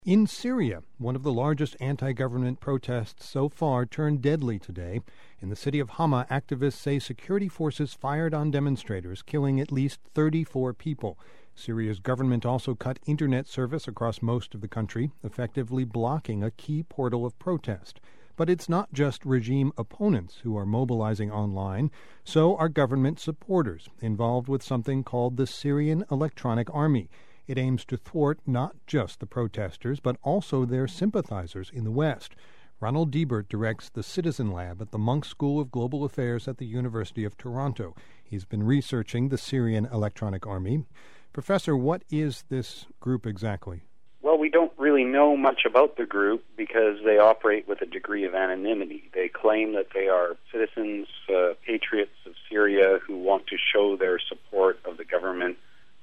In Syria, one of the largest anti-government protests so far turned deadly today. In the city of Hama, activists say security forces fired on demonstrators, killing at least 34 people. Syria's government also cut internet service across most of the country, effectively blocking a key portal of protest. But it's not just regime opponents who are mobilizing online. So are government supporters, involved with something called the Syrian Electronic Army. It aims to thwart not just the protesters, but also their sympathizers in the West. Ronald Deibert directs the Citizen Lab at the Munk School of Global Affairs at the University of Toronto. He's been researching the Syrian Electronic Army. Professor, what is this group exactly? Well, we don't really know much about the group because they operate with a degree of anonymity. They claim that they are citizens, patriots of Syria who want to show their support of the government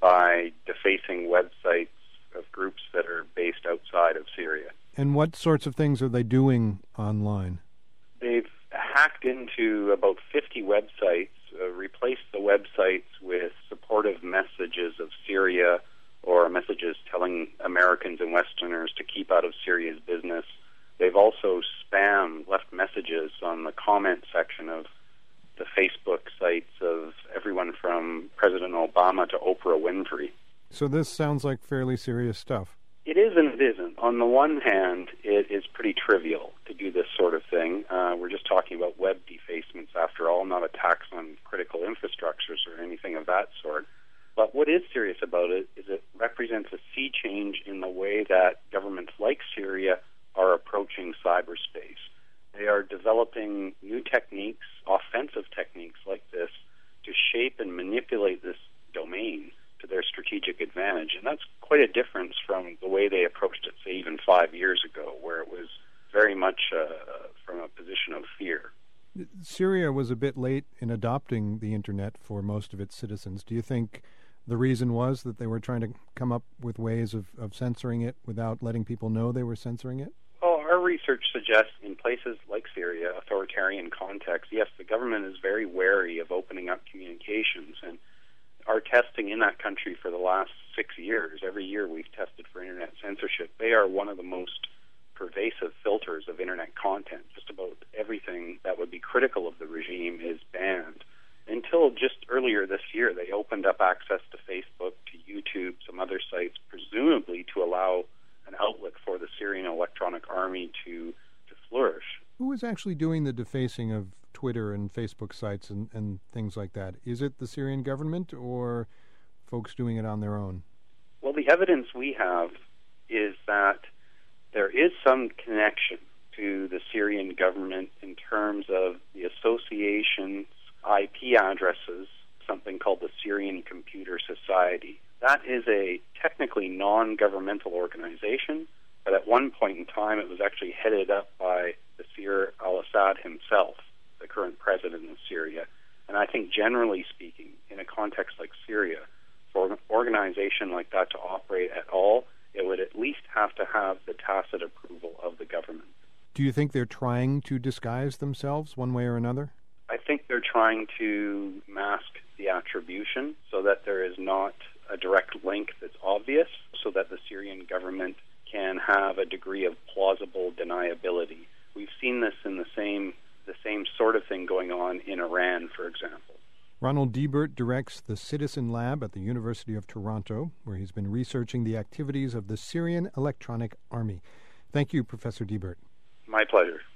by defacing websites of groups that are based outside of Syria. And what sorts of things are they doing online? They've hacked into about 50 websites, replaced the websites with supportive messages of Syria or messages telling Americans and Westerners to keep out of Syria's business. They've also left messages on the comment section of the Facebook sites of everyone from President Obama to Oprah Winfrey. So this sounds like fairly serious stuff. It is and it isn't. On the one hand, it is pretty trivial to do this sort of thing. We're just talking about web defacements after all, not attacks on critical infrastructures or anything of that sort. But what is serious about it is it represents a sea change in the way that governments like Syria are approaching cyberspace. They are developing new techniques, offensive techniques like this, to shape and manipulate this domain to their strategic advantage. And that's quite a difference from the way they approached it, say, even 5 years ago, where it was very much from a position of fear. Syria was a bit late in adopting the Internet for most of its citizens. Do you think the reason was that they were trying to come up with ways of censoring it without letting people know they were censoring it? Well, our research suggests in places like Syria, authoritarian context, yes, the government is very wary of opening up communications. And our testing in that country for the last 6 years, every year we've tested for Internet censorship. They are one of the most pervasive filters of Internet content. Just about everything that would be critical of the regime is banned. Until just earlier this year, they opened up access to Facebook, to YouTube, some other sites, presumably to allow an outlet for the Syrian Electronic Army to flourish. Who is actually doing the defacing of Twitter and Facebook sites and things like that? Is it the Syrian government or folks doing it on their own? Well, the evidence we have is that there is some connection to the Syrian government in terms of the association's IP addresses, something called the Syrian Computer Society. That is a technically non-governmental organization, but at one point in time it was actually headed up by Bashar al-Assad himself, the current president of Syria. And I think generally speaking, in a context like Syria, for an organization like that to operate at all, it would at least have to have the tacit approval of the government. Do you think they're trying to disguise themselves one way or another? I think they're trying to mask the attribution so that there is not a direct link that's obvious, so that the Syrian government can have a degree of plausible deniability. We've seen this in the same sort of thing going on in Iran, for example. Ronald Deibert directs the Citizen Lab at the University of Toronto, where he's been researching the activities of the Syrian Electronic Army. Thank you, Professor Deibert. My pleasure.